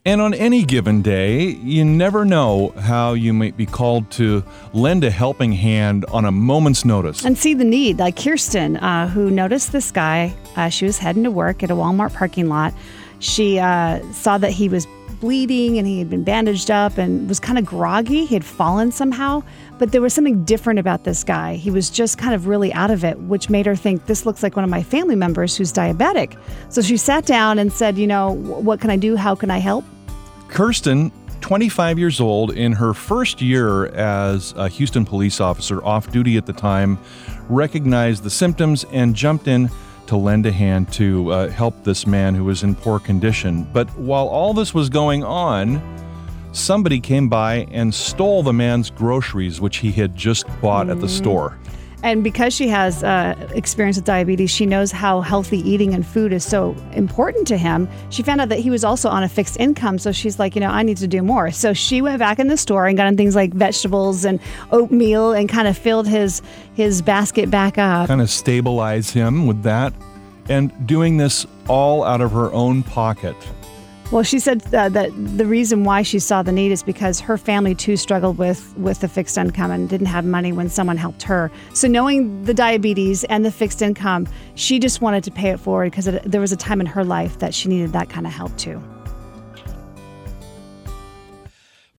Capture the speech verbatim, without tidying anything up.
And on any given day, you never know how you might be called to lend a helping hand on a moment's notice. And see the need, like Kirsten, uh, who noticed this guy. Uh, she was heading to work at a Walmart parking lot. She uh, saw that he was bleeding and he had been bandaged up and was kind of groggy. He had fallen somehow, but there was something different about this guy. He was just kind of really out of it, which made her think, this looks like one of my family members who's diabetic. So she sat down and said, you know, what can I do? How can I help? Kirsten, twenty-five years old, in her first year as a Houston police officer, off duty at the time, recognized the symptoms and jumped in to lend a hand to uh, help this man who was in poor condition. But while all this was going on, somebody came by and stole the man's groceries, which he had just bought mm. at the store. And because she has uh, experience with diabetes, she knows how healthy eating and food is so important to him. She found out that he was also on a fixed income, so she's like, you know, I need to do more. So she went back in the store and got him things like vegetables and oatmeal and kind of filled his his basket back up. Kind of stabilize him with that, and doing this all out of her own pocket. Well, she said uh, that the reason why she saw the need is because her family, too, struggled with, with the fixed income and didn't have money when someone helped her. So knowing the diabetes and the fixed income, she just wanted to pay it forward because it, there was a time in her life that she needed that kind of help, too.